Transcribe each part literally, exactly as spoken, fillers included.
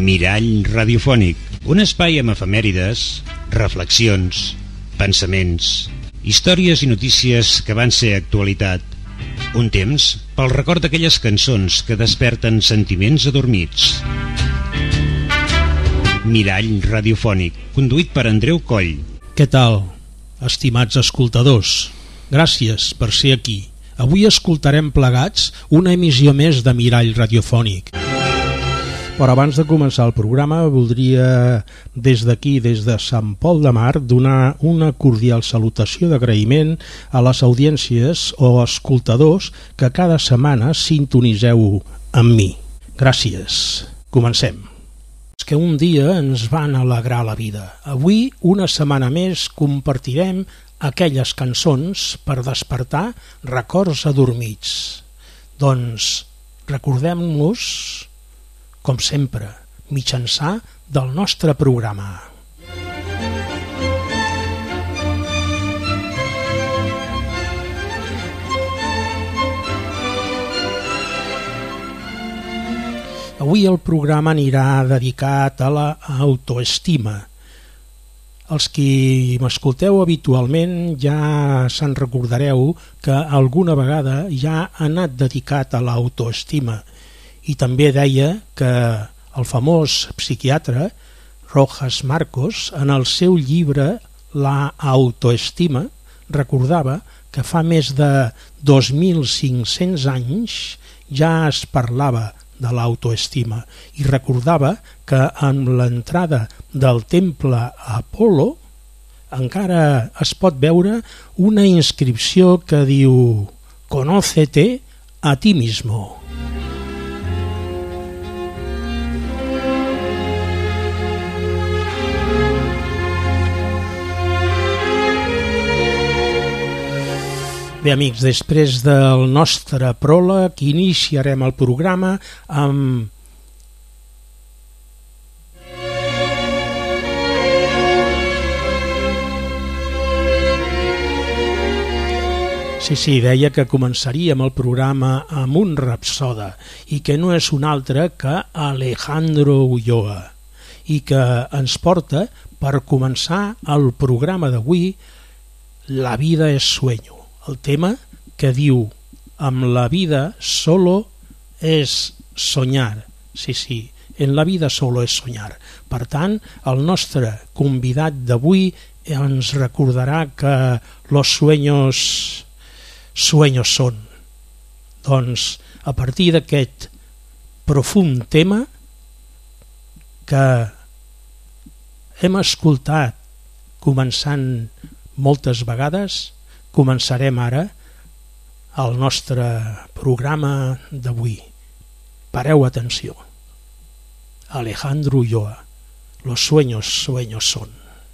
Mirall radiofònic, un espai amb efemèrides, reflexions, pensaments, històries i notícies que van ser actualitat. Un temps pel record d'aquelles cançons que desperten sentiments adormits. Mirall radiofònic, conduït per Andreu Coll. Què tal, estimats escoltadors? Gràcies per ser aquí. Avui escoltarem plegats una emissió més de Mirall radiofònic. Però abans de començar el programa voldria des d'aquí, des de Sant Pol de Mar, donar una cordial salutació d'agraïment a les audiències o escoltadors que cada setmana sintoniseu amb mi. Gràcies. Comencem. És que un dia ens van alegrar la vida. Avui, una setmana més, compartirem aquelles cançons per despertar records adormits. Doncs recordem-nos, com sempre, mitjançant del nostre programa. Avui el programa anirà dedicat a l'autoestima. Els qui m'escolteu habitualment ja se'n recordareu que alguna vegada ja ha anat dedicat a l'autoestima. I també deia que el famós psiquiatre Rojas Marcos, en el seu llibre La autoestima, recordava que fa més de dos mil cinc-cents anys ja es parlava de l'autoestima i recordava que amb l'entrada del temple Apol·lo encara es pot veure una inscripció que diu «Conócete a ti mismo». Bé, amics, després del nostre pròleg iniciarem el programa amb Sí, sí, deia que començaríem el programa amb un rapsoda i que no és un altre que Alejandro Ulloa i que ens porta per començar el programa d'avui La vida es sueño. El tema que diu amb la vida solo es soñar. Sí, sí, en la vida solo es soñar. Per tant, el nostre convidat d'avui ens recordarà que los sueños sueños són. Doncs, a partir d'aquest profund tema que hem escoltat començant moltes vegades, començarem ara el nostre programa d'avui. Pareu atenció. Alejandro Ulloa, los sueños, sueños son.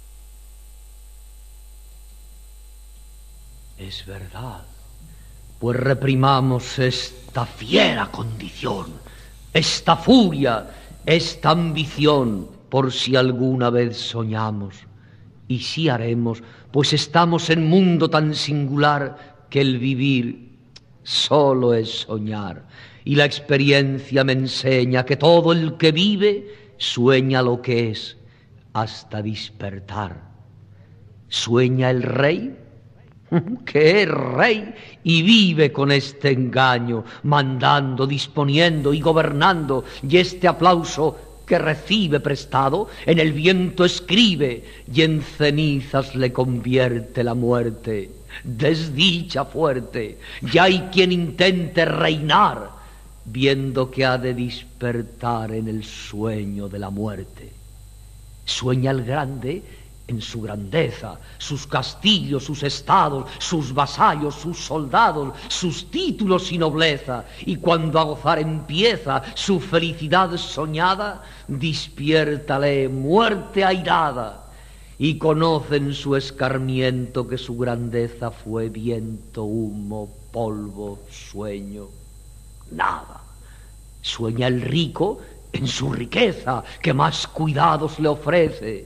Es verdad, pues reprimamos esta fiera condición, esta furia, esta ambición, por si alguna vez soñamos. Y sí haremos, pues estamos en mundo tan singular que el vivir solo es soñar. Y la experiencia me enseña que todo el que vive sueña lo que es hasta despertar. ¿Sueña el rey? Que es rey y vive con este engaño, mandando, disponiendo y gobernando, y este aplauso que recibe prestado, en el viento escribe y en cenizas le convierte la muerte. Desdicha fuerte, y hay quien intente reinar, viendo que ha de despertar en el sueño de la muerte. Sueña el grande en su grandeza, sus castillos, sus estados, sus vasallos, sus soldados, sus títulos y nobleza, y cuando a gozar empieza su felicidad soñada, despiértale muerte airada, y conoce en su escarmiento que su grandeza fue viento, humo, polvo, sueño, nada. Sueña el rico en su riqueza, que más cuidados le ofrece.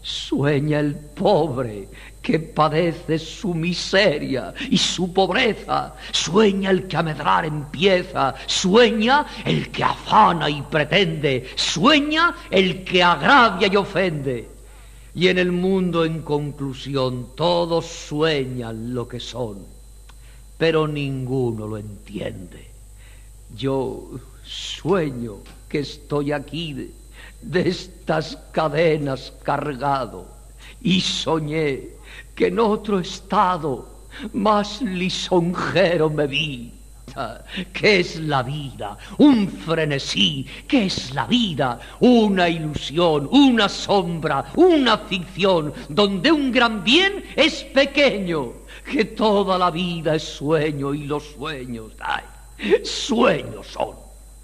Sueña el pobre que padece su miseria y su pobreza. Sueña el que a medrar empieza. Sueña el que afana y pretende. Sueña el que agravia y ofende. Y en el mundo, en conclusión, todos sueñan lo que son, pero ninguno lo entiende. Yo sueño que estoy aquí de, de estas cadenas cargado, y soñé que en otro estado más lisonjero me vi. ¿Qué es la vida? Un frenesí. ¿Qué es la vida? Una ilusión, una sombra, una ficción, donde un gran bien es pequeño, que toda la vida es sueño y los sueños, ay, sueños son.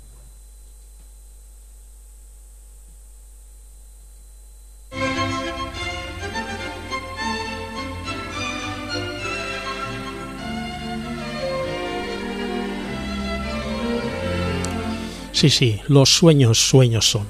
Sí, sí, los sueños, sueños son.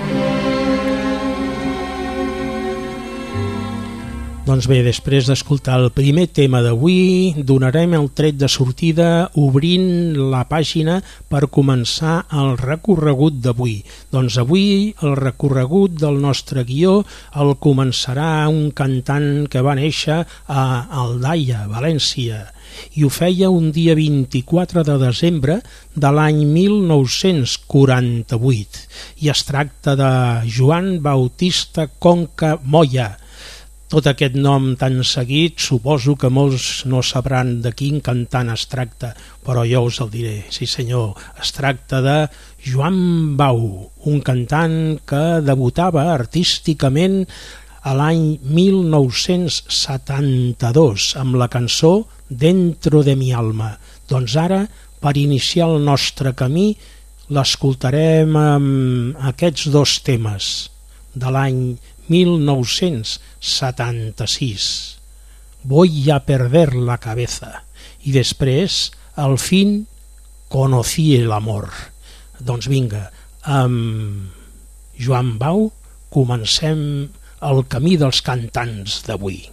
Doncs bé, després d'escoltar el primer tema d'avui, donarem el tret de sortida obrint la pàgina per començar el recorregut d'avui. Doncs avui el recorregut del nostre guió el començarà un cantant que va néixer a Aldaia, València, i ho feia un dia vint-i-quatre de desembre de l'any mil nou-cents quaranta-vuit, i es tracta de Joan Bautista Conca Moya. Tot aquest nom tan seguit suposo que molts no sabran de quin cantant es tracta, però jo us el diré. Sí senyor, es tracta de Joan Bau, un cantant que debutava artísticament a l'any mil nou-cents setanta-dos amb la cançó Dentro de mi alma. Doncs ara, per iniciar el nostre camí, l'escoltarem amb aquests dos temes de l'any mil nou-cents setanta-sis. Voy a perder la cabeza. I després, al fin, conocí el amor. Doncs vinga, amb Joan Bau comencem el camí dels cantants d'avui.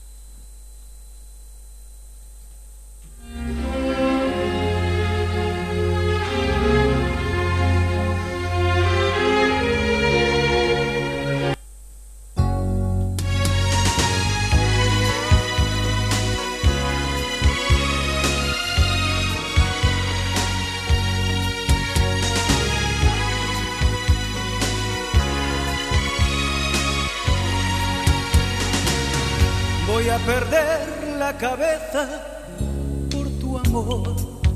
Voy a perder la cabeza por tu amor,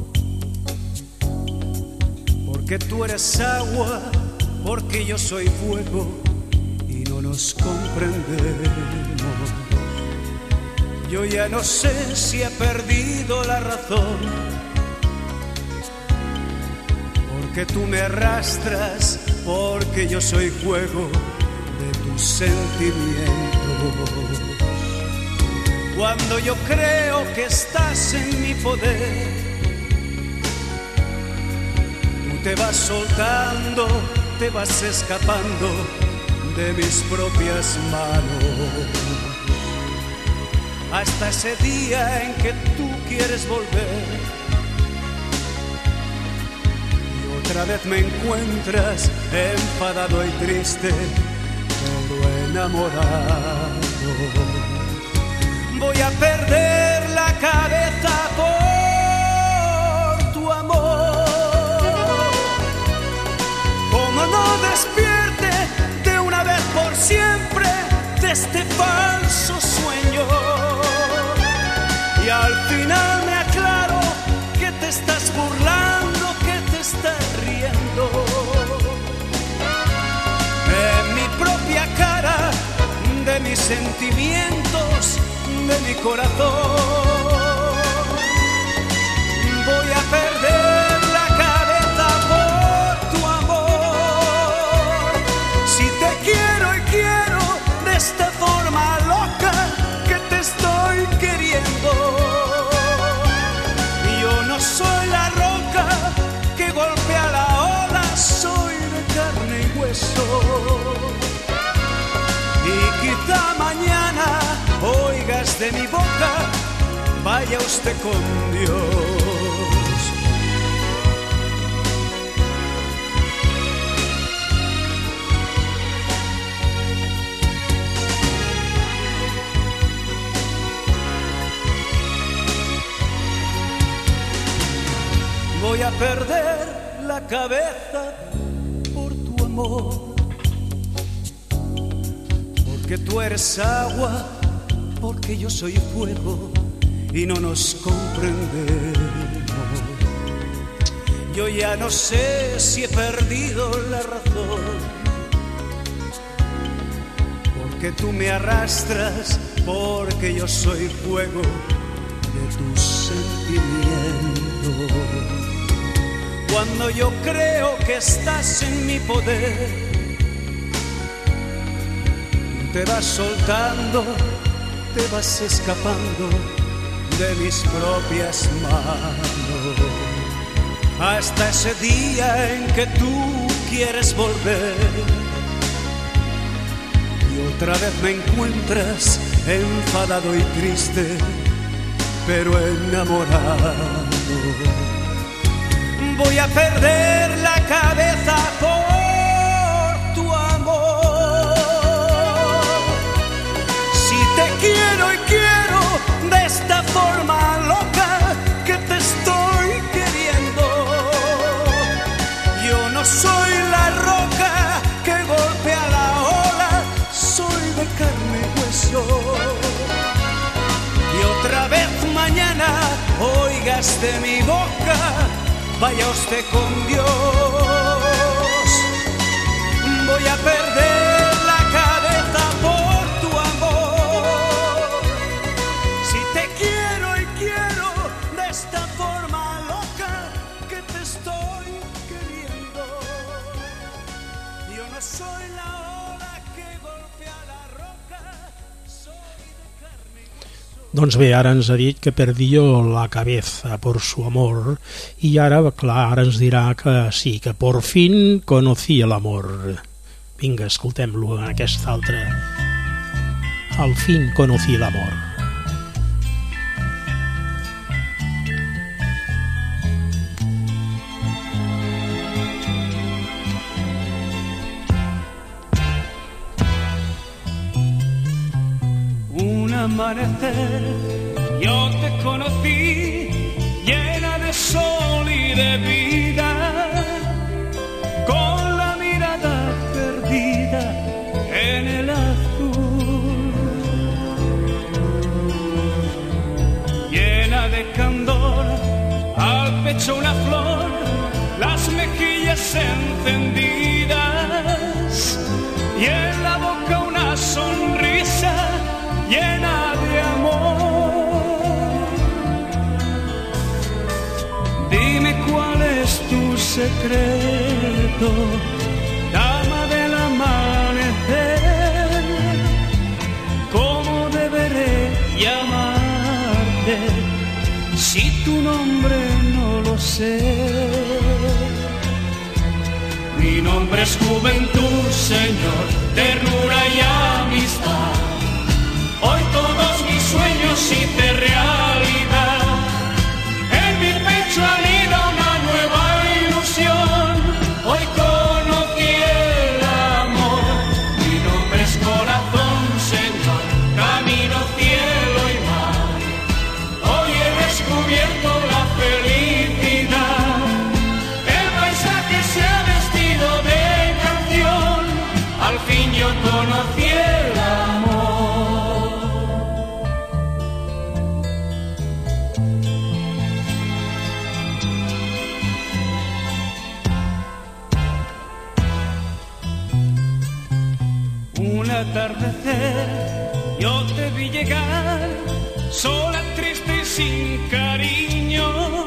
porque tú eres agua, porque yo soy fuego y no nos comprendemos. Yo ya no sé si he perdido la razón, porque tú me arrastras, porque yo soy fuego de tus sentimientos. Cuando yo creo que estás en mi poder, tú te vas soltando, te vas escapando de mis propias manos. Hasta ese día en que tú quieres volver y otra vez me encuentras enfadado y triste, pero enamorado. Voy a perder la cabeza por tu amor. Como no despierte de una vez por siempre de este falso sueño. Y al final me aclaro que te estás burlando, que te estás riendo de mi propia cara, de mis sentimientos, de mi corazón. Voy a perder la cabeza por tu amor. Si te quiero y quiero de esta forma loca que te estoy queriendo. Yo no soy la roca que golpea la ola, soy de carne y hueso. Y quizá esta mañana oigas de mi boca, vaya usted con Dios. Voy a perder la cabeza por tu amor, porque tú eres agua, porque yo soy fuego y no nos comprendemos. Yo ya no sé si he perdido la razón, porque tú me arrastras, porque yo soy fuego de tus sentimientos. Cuando yo creo que estás en mi poder, te vas soltando, te vas escapando de mis propias manos. Hasta ese día en que tú quieres volver y otra vez me encuentras enfadado y triste, pero enamorado. Voy a perder la cabeza por tu amor. Si te quiero y quiero de esta forma loca que te estoy queriendo, yo no soy la roca que golpea la ola, soy de carne y hueso. Y otra vez mañana oigas de mi boca, vaya usted con Dios. Voy a perder la cabeza por tu amor. Si te quiero y quiero de esta forma loca que te estoy queriendo, yo no soy la ola que golpea la roca, soy de carne y hueso. Doncs bé, ara ens ha dit que perdió la cabeza por su amor i ara, clar, ara ens dirà que sí, que por fin conocí el amor. Vinga, escoltem-lo en aquesta altra. Al fin conocí el amor. Un amanecer, yo te conocí llena de sol y de vida, con la mirada perdida en el azul, llena de candor, al pecho una flor, las mejillas encendidas y en la boca una sonrisa llena de amor. Dime cuál es tu secreto, dama del amanecer. ¿Cómo deberé llamarte si tu nombre no lo sé? Mi nombre es juventud, Señor, ternura y amistad. Hoy todos mis sueños hice realidad. En mi pecho anida una nueva ilusión. Hoy conocí el amor. Mi nombre es corazón, Señor, camino, cielo y mar. Hoy he descubierto la felicidad. El paisaje se ha vestido de canción. Al fin yo conocí el amor. Atardecer, yo te vi llegar, sola, triste y sin cariño,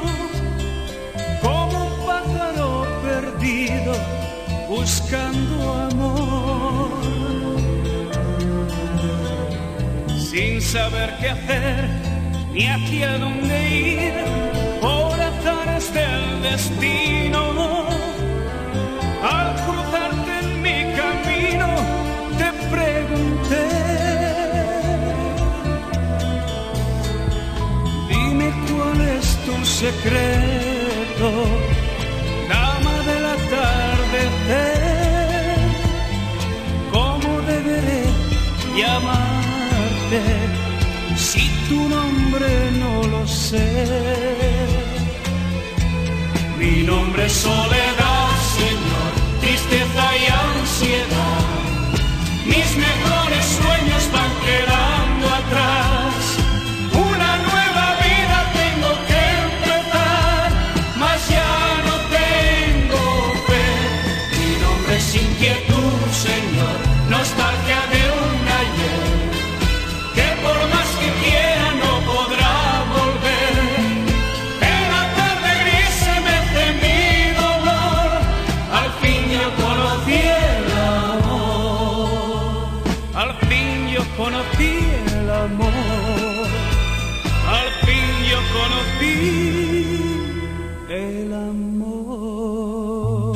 como un pájaro perdido buscando amor, sin saber qué hacer ni hacia dónde ir, por azares del destino, al cruzarte en mi camino te pregunté secreto, dama del atardecer, ¿cómo deberé llamarte si tu nombre no lo sé? Mi nombre es soledad, Señor, tristeza y ansiedad. Mis mejores sueños van quedando atrás. Una nueva vida tengo que empezar, mas ya no tengo fe. Mi nombre es inquietud, Señor, nostalgia de un ayer, que por más que quiera no podrá volver. En la tarde gris se mece mi dolor, al fin yo conocí el amor. Al fin yo conocí el amor, al fin yo conocí el amor.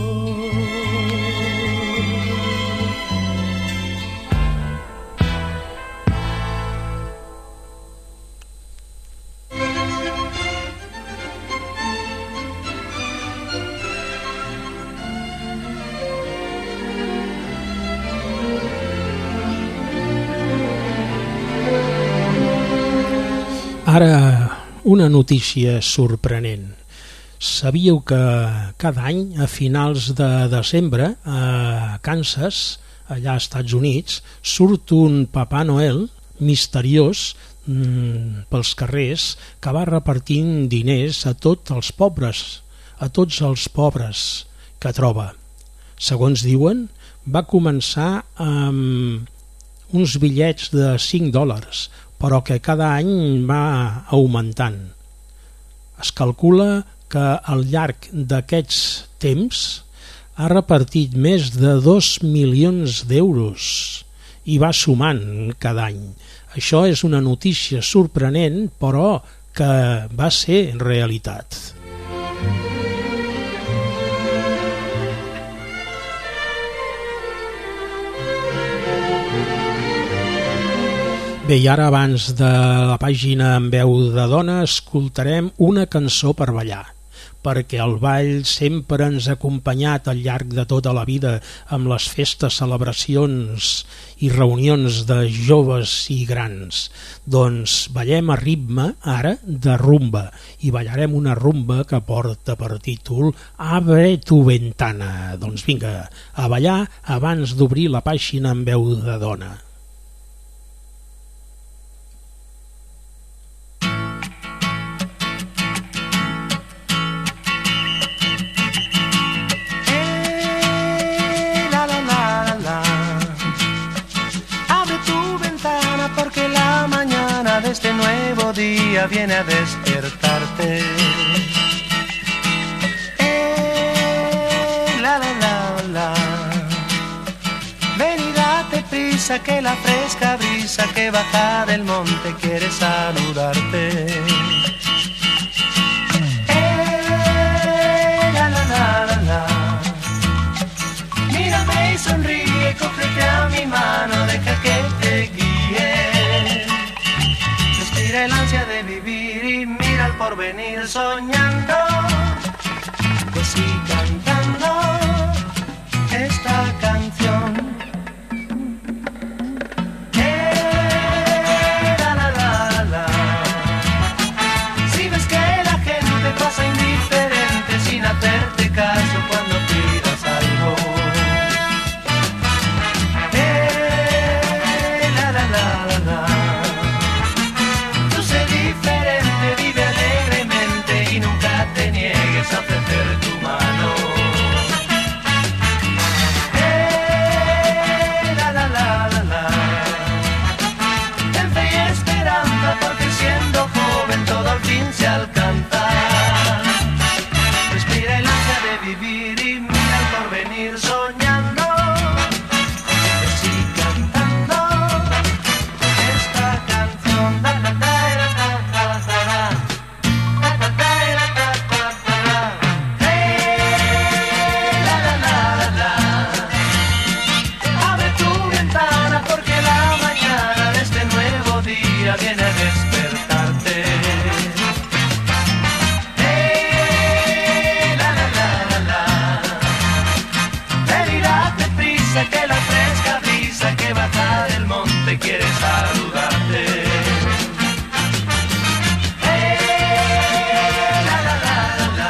Ara, una notícia sorprenent. Sabíeu que cada any, a finals de desembre, a Kansas, allà als Estats Units, surt un Papà Noel misteriós mmm, pels carrers que va repartint diners a tots els pobres, a tots els pobres que troba. Segons diuen, va començar amb uns bitllets de cinc dòlars, però que cada any va augmentant. Es calcula que al llarg d'aquests temps ha repartit més de dos milions d'euros i va sumant cada any. Això és una notícia sorprenent, però que va ser realitat. Bé, i ara abans de la pàgina en veu de dona escoltarem una cançó per ballar, perquè el ball sempre ens ha acompanyat al llarg de tota la vida amb les festes, celebracions i reunions de joves i grans. Doncs ballem a ritme ara de rumba i ballarem una rumba que porta per títol Abre tu ventana. Doncs vinga, a ballar abans d'obrir la pàgina en veu de dona. Este nuevo día viene a despertarte. Eh, la la la la. Ven y date prisa que la fresca brisa que baja del monte quiere saludarte. Eh, la la la la la. Mírame y sonríe, cógete a mi mano, deja que te guíe. Mira el ansia de vivir y mira el porvenir soñando, pues sí cantando esta canción. Eh, la, la, la, la. Si ves que la gente pasa indiferente sin hacerte caso cuando pidas algo. Eh, la, la, la, la, la. Te niegues a ofrecer tu mano. Eh, la, la, la, la, la. Ten fe y esperanza porque siendo joven todo al fin se alcanza. Respira el ansia de vivir y mira el porvenir soñando, y cantando esta canción. Da, da, da, da, da, da, da, da. Viene a despertarte. Eh, te quiere saludarte. Eh, la, la, la, la, la.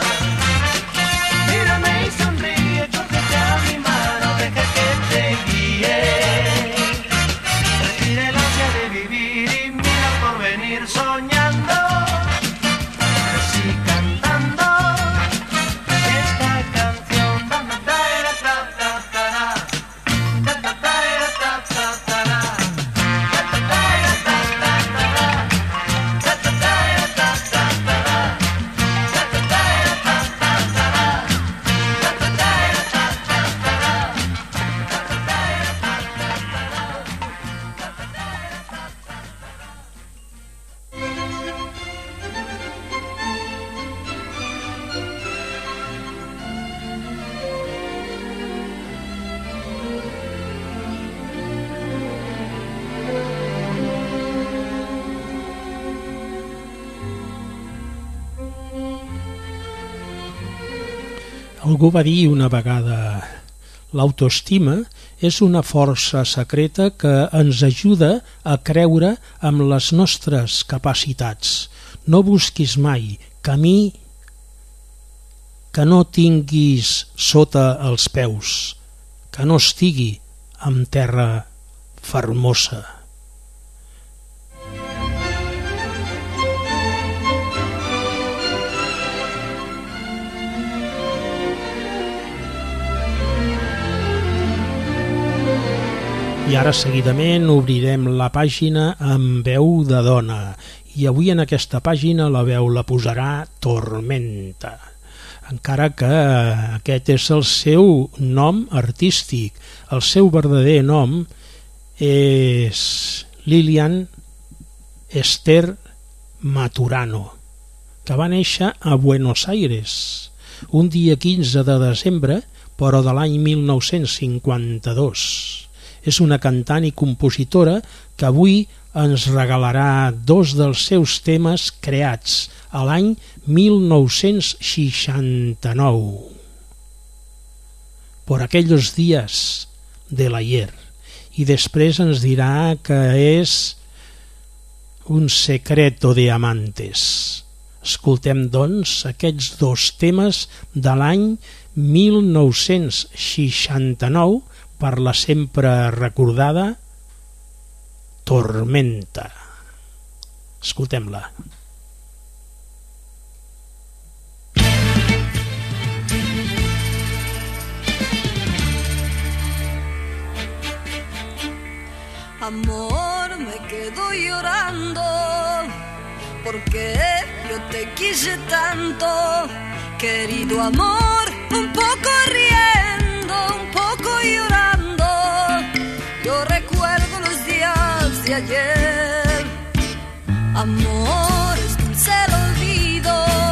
Mírame y sonríe, cógete a mi mano, deja que te guíe. Respira el ansia de vivir y mira por venir soñando. Así cantando esta canción. Ta, ta, ta, ta, ta, ta, ta, ta, ta, ta, ta, ta, ta, ta. Algú va dir una vegada: l'autoestima és una força secreta que ens ajuda a creure en les nostres capacitats. No busquis mai camí que no tinguis sota els peus, que no estigui en terra fermosa. I ara seguidament obrirem la pàgina amb veu de dona, i avui en aquesta pàgina la veu la posarà Tormenta, encara que aquest és el seu nom artístic. El seu verdader nom és Lilian Esther Maturano, que va néixer a Buenos Aires un dia quinze de desembre, però de l'any mil nou-cents cinquanta-dos. És una cantant i compositora que avui ens regalarà dos dels seus temes creats a l'any mil nou-cents seixanta-nou. Por aquellos días del ayer. I després ens dirà que és un secreto de amantes. Escoltem, doncs, aquests dos temes de l'any mil nou-cents seixanta-nou per la sempre recordada Tormenta. Escoltem-la. Amor, me quedo llorando porque yo te quise tanto, querido amor, un poco riendo, un poco llorando. Yo recuerdo los días de ayer. Amor, es dulce el olvido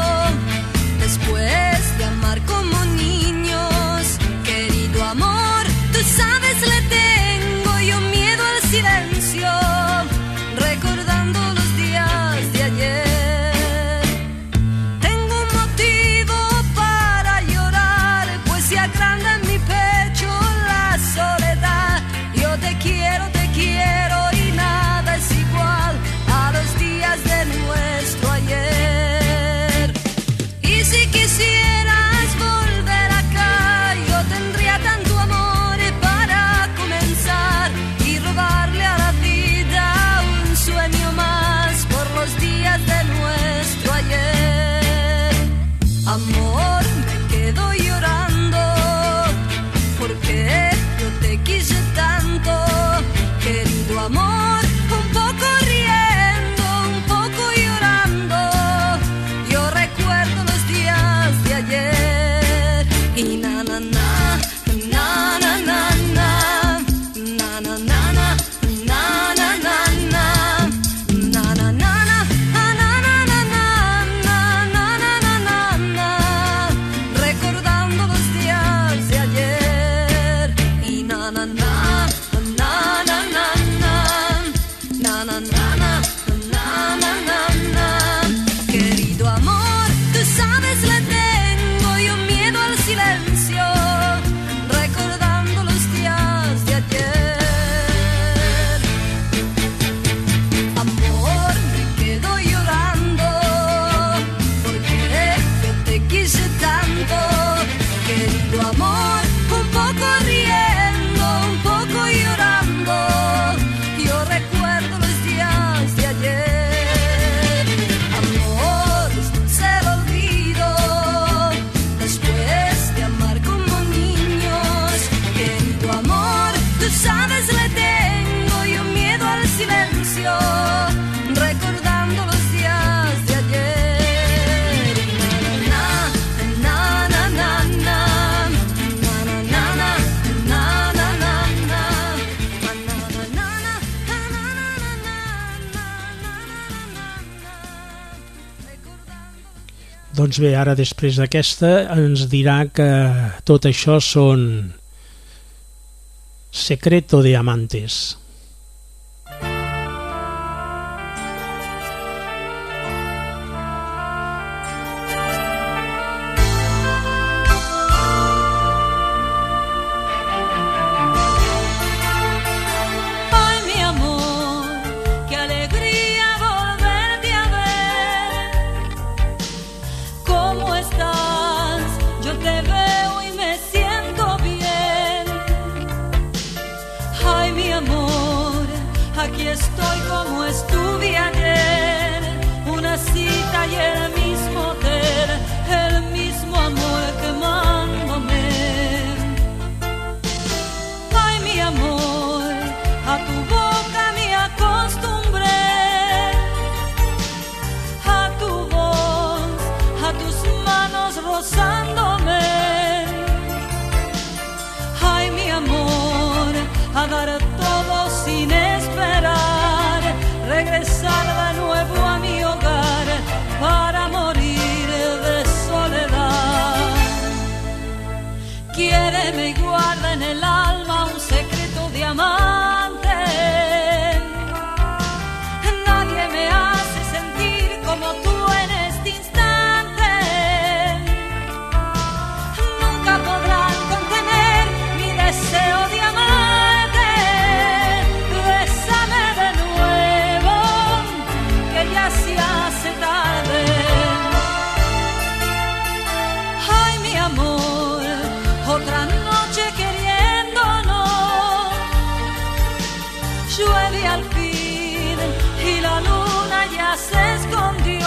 después de amar como niños. Querido amor, tú sabes le tengo yo miedo al silencio, recordando los días de ayer. Tengo un motivo para llorar, pues se agranda en mi pecho la soledad. Yo te quiero, te quiero y nada es igual a los días de nuestro ayer. Y si quisieras volver acá, yo tendría tanto amor para comenzar y robarle a la vida un sueño más por los días de nuestro ayer. Amor, me quedo llorando porque yo te quise tanto, querido amor, un poco riendo, un poco llorando. Yo recuerdo los días de ayer y na na na na na na na na na na na na na na na. Na na na na, na na na na na, na na na na na, recordando los días de ayer. Y na na na, na na na na, na na na na, na na na na. Querido amor, tú sabes le tengo yo miedo al silencio, recordando los días de ayer. Doncs bé, ara després d'aquesta ens dirà que tot això són Secreto de Amantes. Aquí estoy como estuve ayer, una cita y el mismo hotel, el mismo amor quemándome. Ay, mi amor, a tu boca me acostumbré, a tu voz, a tus manos rozándome. Ay, mi amor, a dar todo sin esperar, regresar de nuevo a mi hogar para morir de soledad. Quiéreme y guarda en el alma un secreto de amante. Nadie me hace sentir como tú en este instante. Nunca podrán contener mi deseo de amar. Ya se hace tarde. Ay, mi amor, otra noche queriéndonos. Llueve al fin y la luna ya se escondió.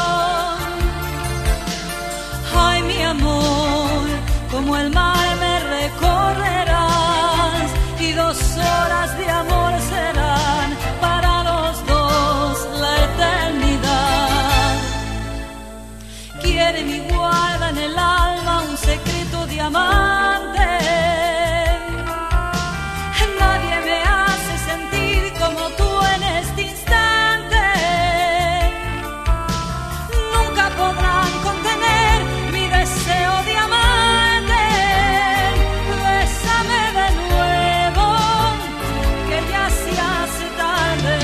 Ay, mi amor, como el mar me recorrerás y dos horas de amor serán para los dos la eternidad. Quiere mi guarda en el alma un secreto de amante. Nadie me hace sentir como tú en este instante. Nunca podrán contener mi deseo de amarte. Bésame de nuevo, que ya se hace tarde.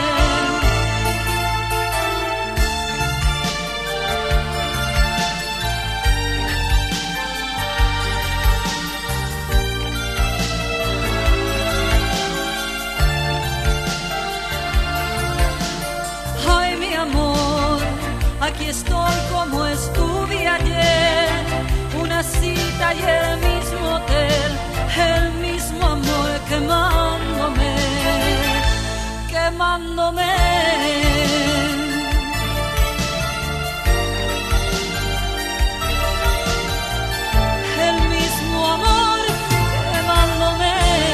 Aquí estoy como estuve ayer, una cita y el mismo hotel, el mismo amor quemándome, quemándome. El mismo amor quemándome.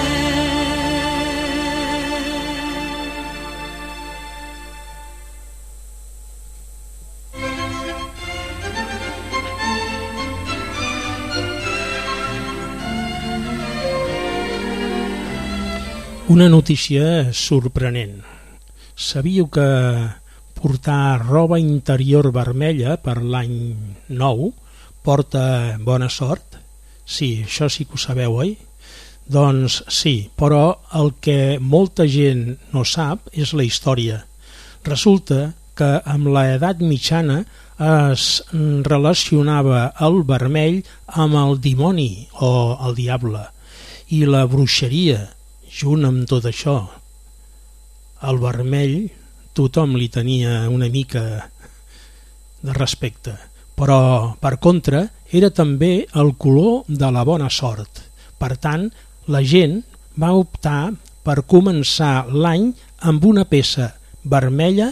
Una notícia sorprenent. Sabíeu que portar roba interior vermella per l'any nou porta bona sort? Sí, això sí que ho sabeu, oi? Doncs sí, però el que molta gent no sap és la història. Resulta que amb l'edat mitjana es relacionava el vermell amb el dimoni o el diable i la bruixeria. Junt amb tot això, el vermell tothom li tenia una mica de respecte, però per contra era també el color de la bona sort. Per tant, la gent va optar per començar l'any amb una peça vermella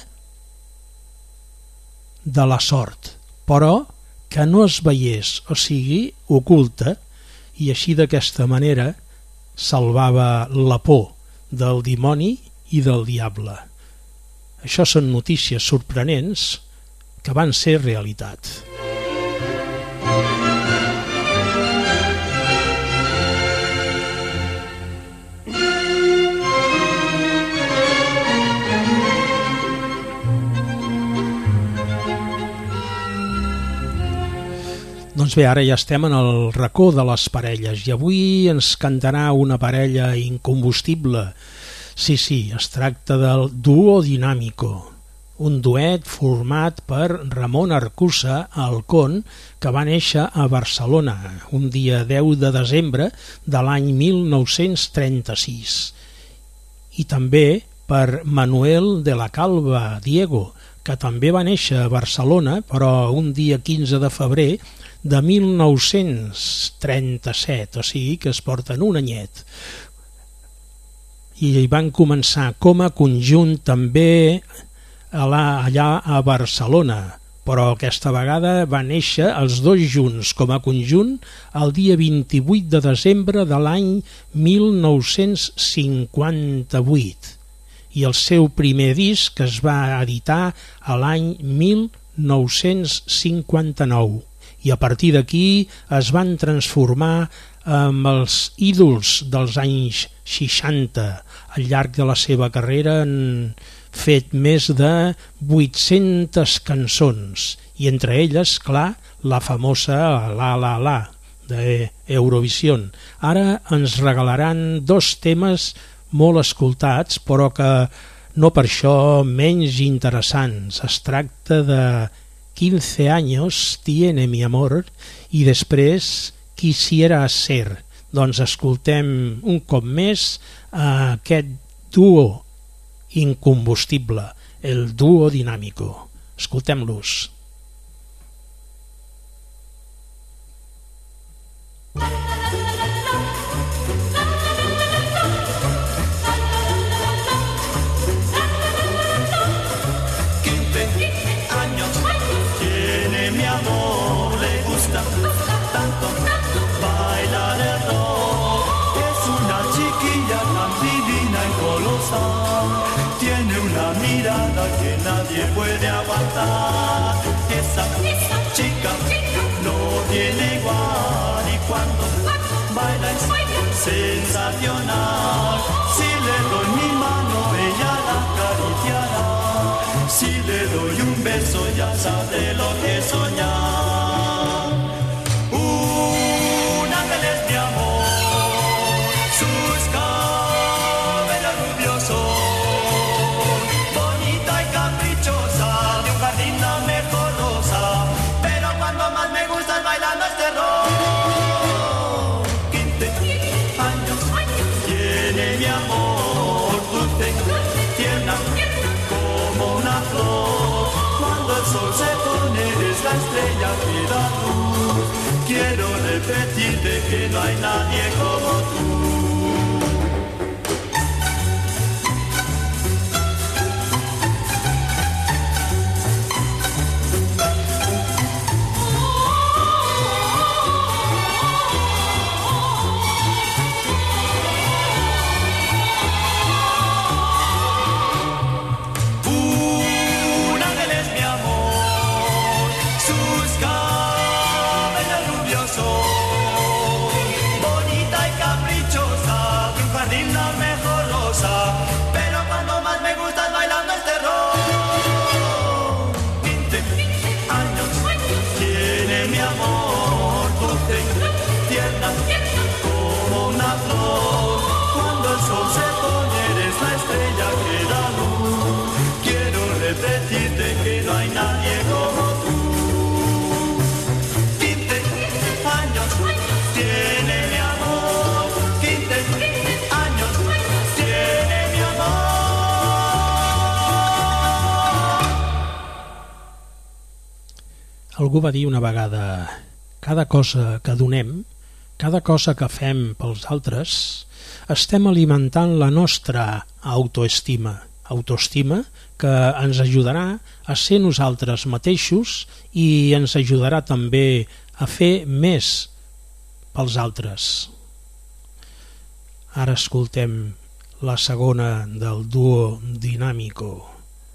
de la sort, però que no es veiés, o sigui, oculta, i així d'aquesta manera salvava la por del dimoni i del diable. Això són notícies sorprenents que van ser realitat. Doncs bé, ara ja estem en el racó de les parelles i avui ens cantarà una parella incombustible. Sí, sí, es tracta del Duo Dinámico, un duet format per Ramon Arcusa Alcón, que va néixer a Barcelona un dia deu de desembre de l'any mil nou-cents trenta-sis, i també per Manuel de la Calva Diego, que també va néixer a Barcelona, però un dia quinze de febrer de mil nou-cents trenta-set, o sigui que es porten un anyet. I van començar com a conjunt també allà a Barcelona, però aquesta vegada van néixer els dos junts com a conjunt el dia vint-i-vuit de desembre de l'any mil nou-cents cinquanta-vuit, i el seu primer disc es va editar a l'any mil nou-cents cinquanta-nou, i a partir d'aquí es van transformar en els ídols dels anys seixanta. Al llarg de la seva carrera han fet més de vuit-centes cançons, i entre elles, clar, la famosa La La La d'Eurovisió. Ara ens regalaran dos temes molt escoltats, però que no per això menys interessants. Es tracta de quince años tiene mi amor i després Quisiera ser. Doncs escoltem un cop més a aquest duo incombustible, el Duo Dinámico. Escoltem-los. Tiene una mirada que nadie puede aguantar. Esa chica no tiene igual, y cuando baila es sensacional. Si le doy mi mano ella la acariciará, si le doy un beso ya sabe lo que es soñar. Un ángel es mi amor, sus cabellos rubiosos, bonita y caprichosa, de un jardín la mejor rosa, pero cuando más me gusta es bailando este rock. quince años tiene mi amor, dulce, tierna, como una flor. Cuando el sol se pone eres la estrella que da luz. Quiero repetirte que no hay nadie como tú. Pero cuando más me gusta es bailando este rock. quince años tiene mi amor, dulce, tierna, como una flor. Cuando el sol se pone eres la estrella que da luz. Quiero repetirte que no hay nadie como tú. quince años tiene mi amor, quince años tiene mi amor. Algú va dir una vegada: cada cosa que donem, cada cosa que fem pels altres, estem alimentant la nostra autoestima, autoestima que ens ajudarà a ser nosaltres mateixos i ens ajudarà també a fer més pels altres. Ara escoltem la segona del Duo Dinámico.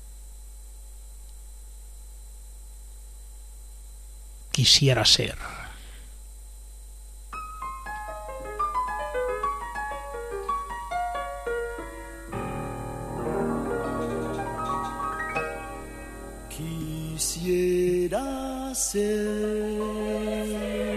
Quisiera ser. Quisiera ser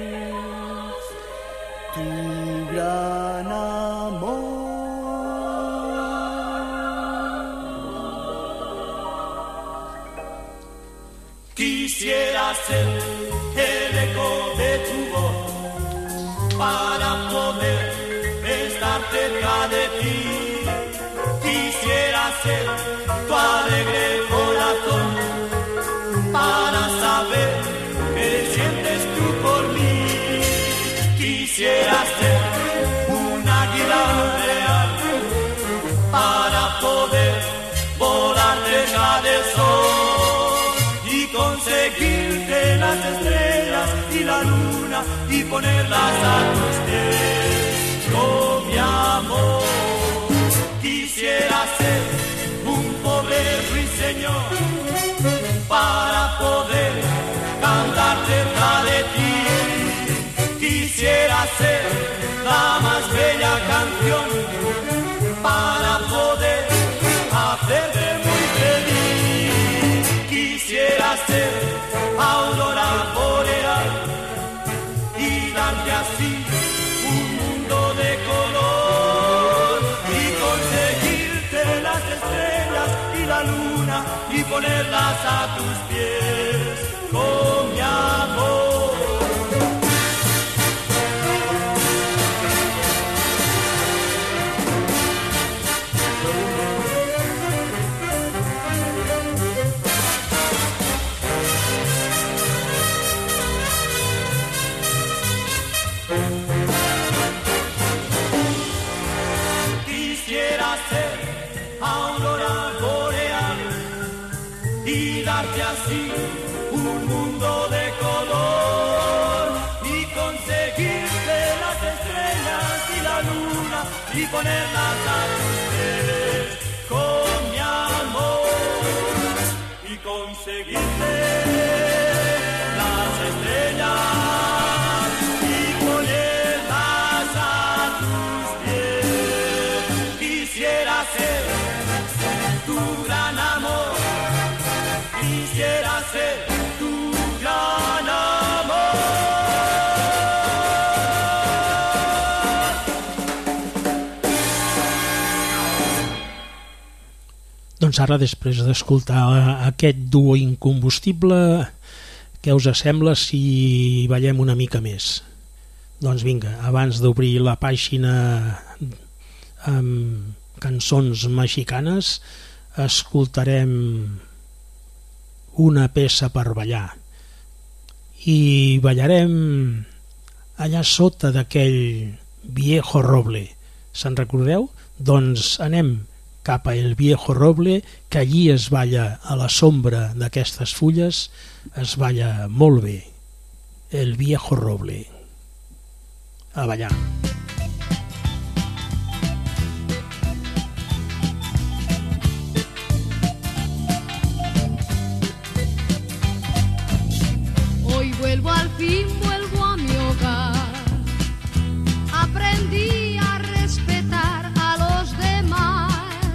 Quisiera ser el eco de tu voz para poder estar cerca de ti. Quisiera ser tu alegre corazón para saber qué sientes tú por mí. Quisiera ser un águila real para poder volar cerca del sol y conseguirte las estrellas y la luna y ponerlas a tus pies. Oh, mi amor, quisiera ser un pobre ruiseñor para poder cantar cerca de ti. Quisiera ser la más bella canción para poder hacerte muy feliz. Quisiera ser aurora boreal y darte así un mundo de color y conseguirte las estrellas y la luna y ponerlas a tus pies con mi amor. Quisiera ser aurora boreal y darte así un mundo de color y conseguirte las estrellas y la luna y ponerlas a tus pies con mi amor y conseguirte las estrellas y ponerlas a tus pies. Quisiera ser tu gran amor, quisiera ser tu gran amor. Doncs ara, després d'escoltar aquest duo incombustible, què us sembla si ballem una mica més? Doncs vinga, abans d'obrir la pàgina amb cançons mexicanes, escoltarem una peça per ballar i ballarem allà sota d'aquell viejo roble. Se'n recordeu? Doncs anem cap a el viejo roble, que allí es balla a la sombra d'aquestes fulles, es balla molt bé. El viejo roble. A ballar. Hoy vuelvo al fin, vuelvo a mi hogar. Aprendí a respetar a los demás.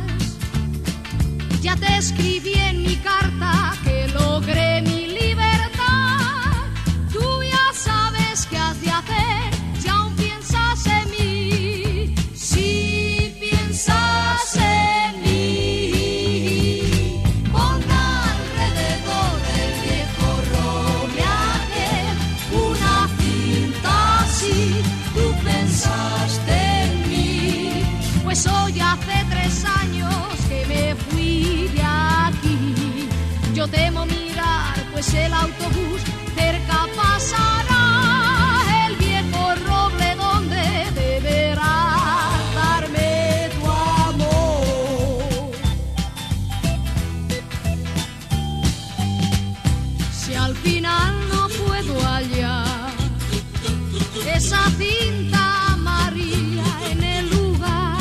Ya te escribí en mi carta que logré mi libertad. Tú ya sabes qué has de hacer si aún piensas en mí. Si piensas en mí, pon alrededor del viejo roble aquel una cinta así. Tú pensaste en mí, pues hoy hace tres años que me fui de aquí. Yo temo mirar, pues el autobús cerca pasará. El viejo roble donde deberá darme tu amor. Si al final no puedo hallar esa cinta amarilla en el lugar,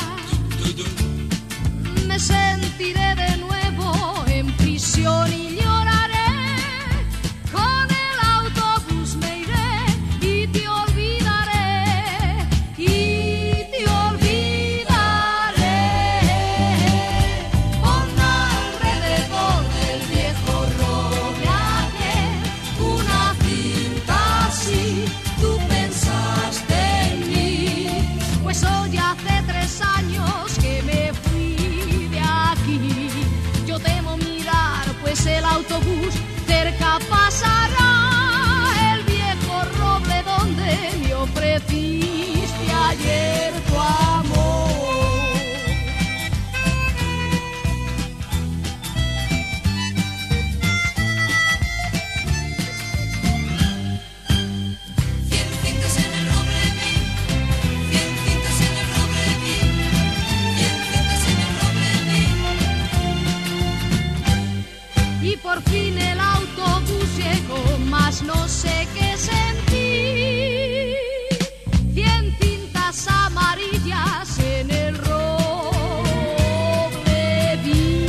me sentiré de nuevo en prisión y lloraré. Con el autobús me iré y te olvidaré, y te olvidaré. Pon alrededor del viejo roble aquel una cinta así. Tú pensaste en mí, pues hoy hace tres años que me fui de aquí. Yo temo mirar, pues el autobús cerca para Y por fin el autobús llegó, mas no sé qué sentí. Cien cintas amarillas en el roble vi.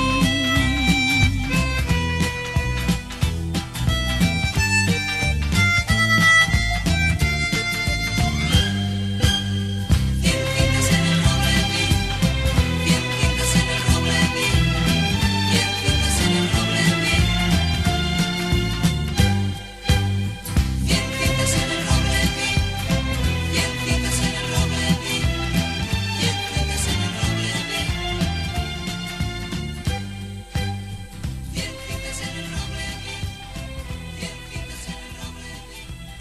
Cien cintas en el roble vi, cien cintas en el roble vi, cien cintas en el roble vi, cien cintas en el roble vi, cien cintas en el roble vi, cien cintas en el roble vi, cien cintas en el roble vi, cien cintas en el roble vi.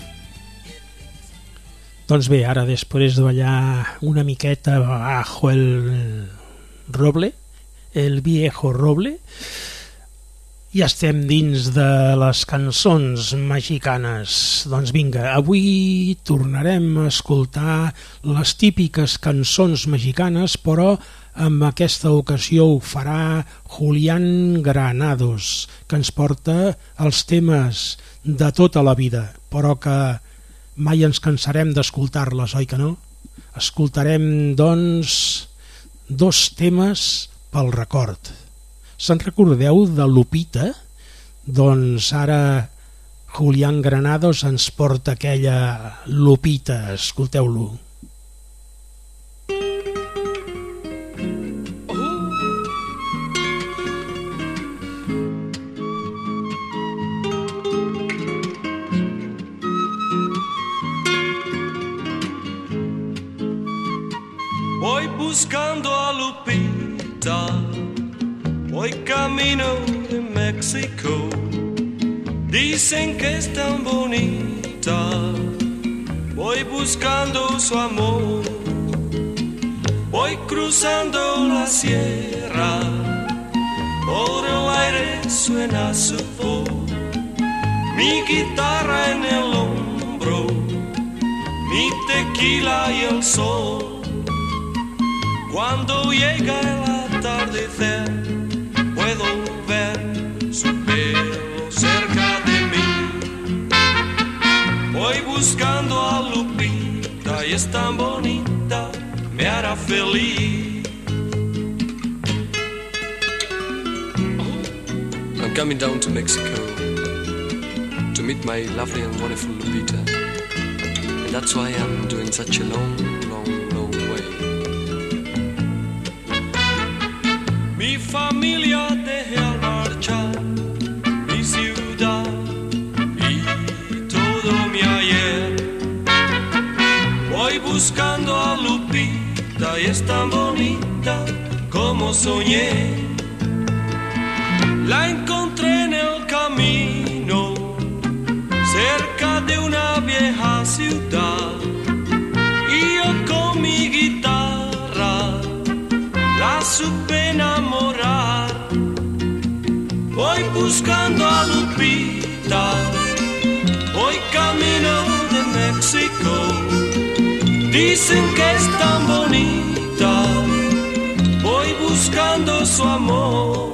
Doncs bé, ara després de ballar una miqueta bajo el roble, el viejo roble, ja estem dins de les cançons mexicanes. Doncs vinga, avui tornarem a escoltar les típiques cançons mexicanes, però en aquesta ocasió ho farà Julián Granados, que ens porta els temes de tota la vida, però que mai ens cansarem d'escoltar-les, oi que no? Escoltarem, doncs, dos temes pel record. Se'n recordeu de Lupita? Doncs ara Julián Granados ens porta aquella Lupita, escolteu-lo. Voy buscando a Lupita, voy camino de México. Dicen que es tan bonita, voy buscando su amor. Voy cruzando la sierra, por el aire suena su voz. Mi guitarra en el hombro, mi tequila y el sol. Cuando llega el atardecer, puedo ver su pelo cerca de mí. Voy buscando a Lupita y es tan bonita, me hará feliz. I'm coming down to Mexico to meet my lovely and wonderful Lupita, and that's why I'm doing such a long, long, long way. Mi familia dejé al marchar, mi ciudad y todo mi ayer. Voy buscando a Lupita y es tan bonita como soñé. La encontré en el camino, cerca de una vieja ciudad, y yo con mi guitarra la supe enamorar. Voy buscando a Lupita, voy camino de México. Dicen que es tan bonita, voy buscando su amor.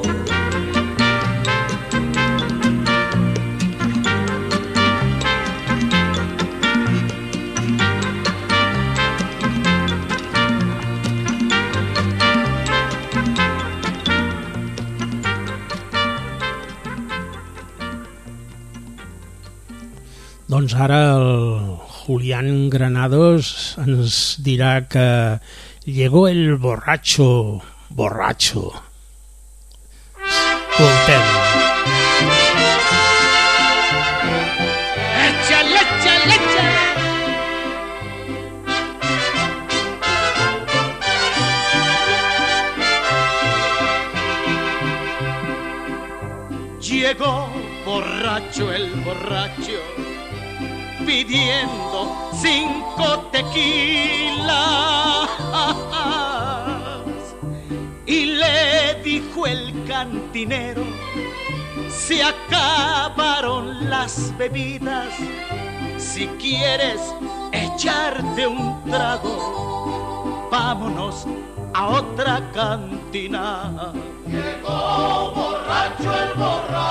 Doncs ara el Julián Granados ens dirà que llegó el borracho, borracho. Escoltem. Échale, échale, échale. Llegó borracho el borracho, pidiendo cinco tequilas, y le dijo el cantinero: se acabaron las bebidas, si quieres echarte un trago, vámonos a otra cantina. Llegó borracho el borracho,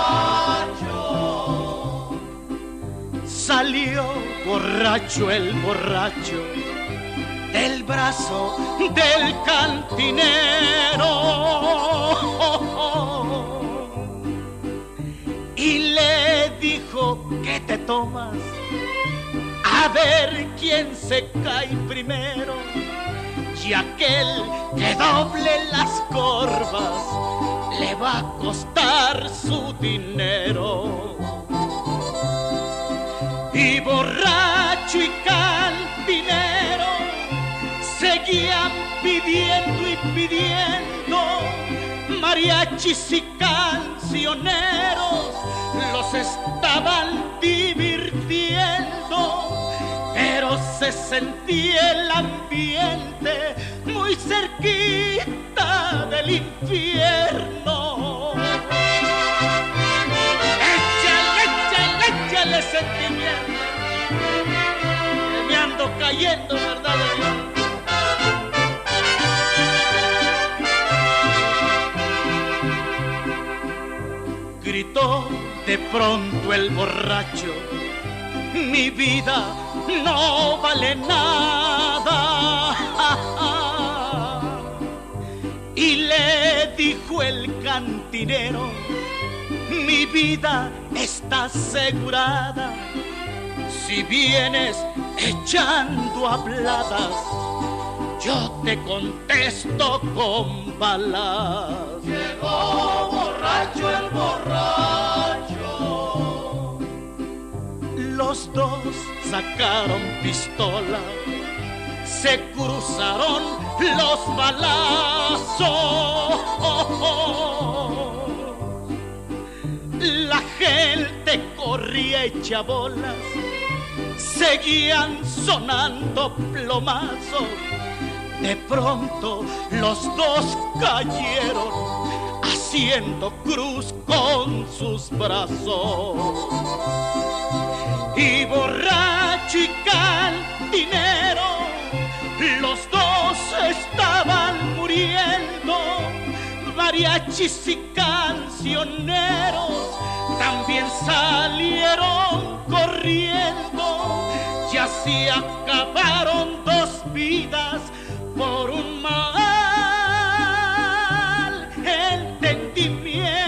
salió borracho el borracho del brazo del cantinero y le dijo: ¿qué te tomas? A ver quién se cae primero. Y aquel que doble las corvas le va a costar su dinero. Y borracho y cantinero seguían pidiendo y pidiendo, mariachis y cancioneros los estaban divirtiendo, pero se sentía el ambiente muy cerquita del infierno. Échale, échale, échale sentimiento, que me ando cayendo, ¿verdad de Dios? Gritó de pronto el borracho: mi vida no vale nada. Y le dijo el cantinero: mi vida está asegurada. Si vienes echando habladas, yo te contesto con balas. Llegó borracho el borracho. Los dos sacaron pistola, se cruzaron los balazos. La gente corría hecha bolas, seguían sonando plomazos. De pronto los dos cayeron haciendo cruz con sus brazos. Y borracho y cantinero, los dos estaban muriendo. Mariachis y cancioneros también salieron corriendo. Y así acabaron dos vidas por un mal entendimiento.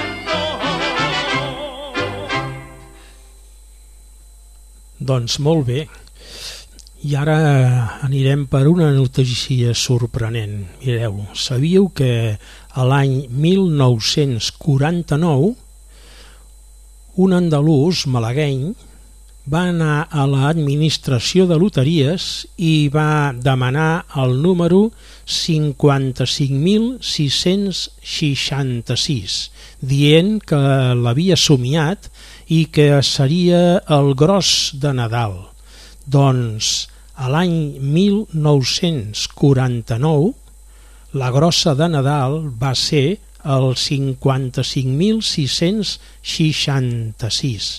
Doncs molt bé. I ara anirem per una notícia sorprenent. Mireu, sabíeu que a l'any mil nou-cents quaranta-nou un andalús malagueny va anar a l'administració de loteries i va demanar el número cinquanta-cinc mil sis-cents seixanta-sis, dient que l'havia somiat i que seria el gros de Nadal. Doncs a l'any mil nou-cents quaranta-nou la grossa de Nadal va ser el cinquanta-cinc mil sis-cents seixanta-sis.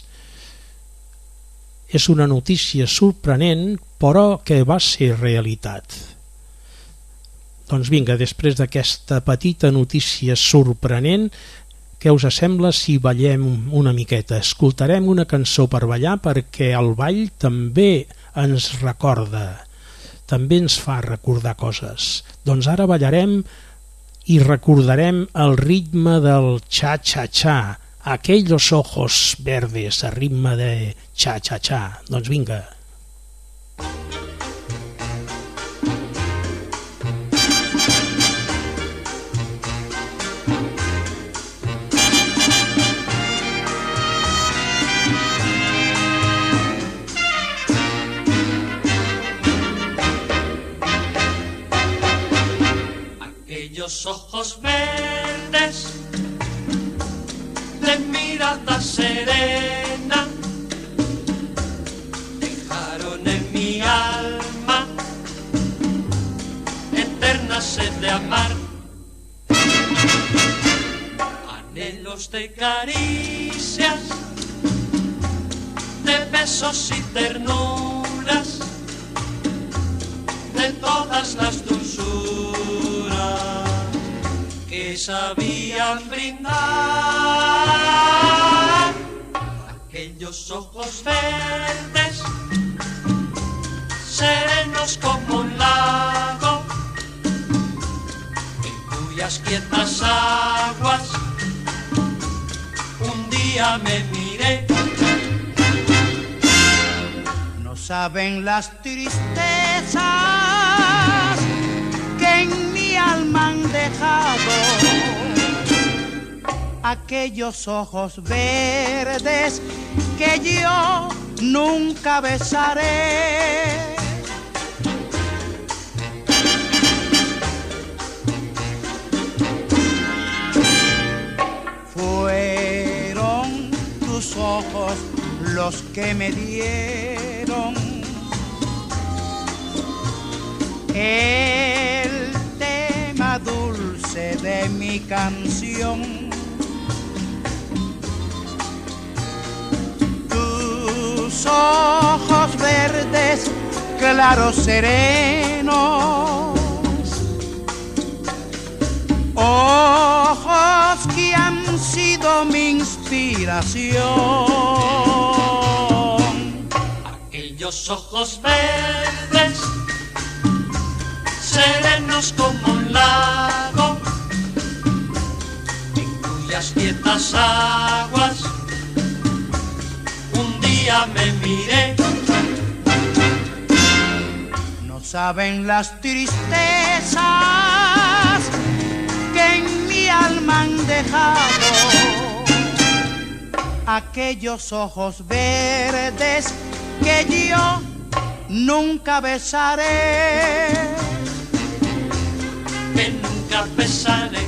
És una notícia sorprenent, però que va ser realitat. Doncs vinga, després d'aquesta petita notícia sorprenent, què us sembla si ballem una miqueta? Escoltarem una cançó per ballar perquè el ball també ens recorda, també ens fa recordar coses. Doncs ara ballarem i recordarem el ritme del cha-cha-cha, aquellos ojos verdes, a ritme de cha-cha-cha. Doncs vinga. Aquellos ojos verdes de mirada serena dejaron en mi alma eterna sed de amar, anhelos de caricias, de besos y ternuras, de todas las dulzuras que sabían brindar aquellos ojos verdes quietas aguas, un día me miré. No saben las tristezas que en mi alma han dejado aquellos ojos verdes que yo nunca besaré. Fueron tus ojos los que me dieron el tema dulce de mi canción. Tus ojos verdes, claros, serenos, ojos que han sido mi inspiración. Aquellos ojos verdes, serenos como un lago, en cuyas quietas aguas un día me miré. No saben las tristezas que en mi alma han dejado aquellos ojos verdes que yo nunca besaré. Que nunca besaré,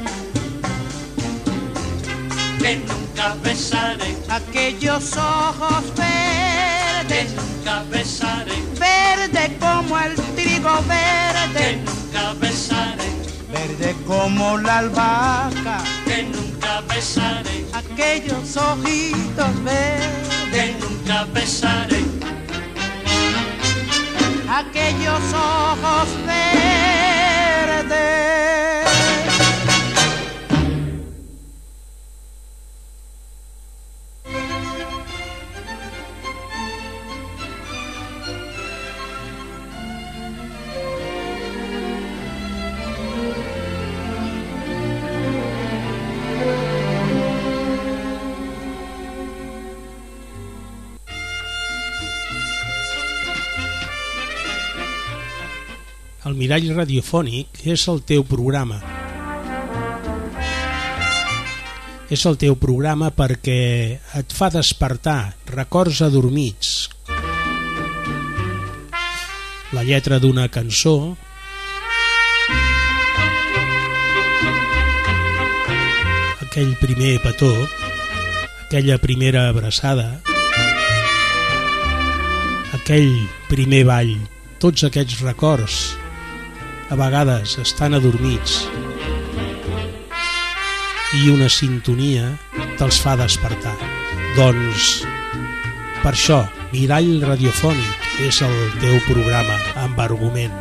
que nunca besaré. Aquellos ojos verdes, que nunca besaré. Verde como el trigo verde, que nunca besaré. Verde como la albahaca, que nunca besaré. Aquellos ojitos verdes, que nunca besaré. Aquellos ojos verdes. El Mirall Radiofònic és el teu programa. És el teu programa perquè et fa despertar records adormits. La lletra d'una cançó, aquell primer petó, aquella primera abraçada, aquell primer ball, tots aquests records a vegades estan adormits i una sintonia te'ls fa despertar. Doncs per això Mirall Radiofònic és el teu programa amb argument.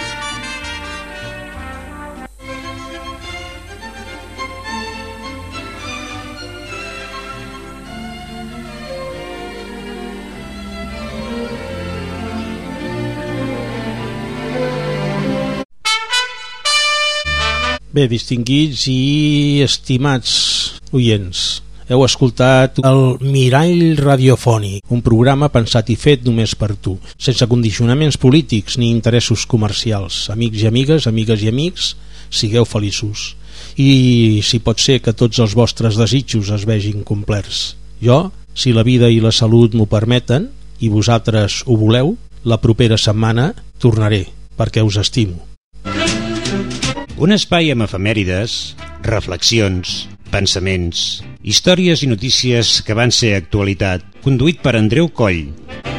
Bé, distinguits i estimats oients, heu escoltat el Mirall Radiofònic, un programa pensat i fet només per tu, sense condicionaments polítics ni interessos comercials. Amics i amigues, amigues i amics, sigueu feliços. I si pot ser que tots els vostres desitjos es vegin complerts. Jo, si la vida i la salut m'ho permeten, i vosaltres ho voleu, la propera setmana tornaré, perquè us estimo. Un espai amb efemèrides, reflexions, pensaments, històries i notícies que van ser actualitat, conduït per Andreu Coll.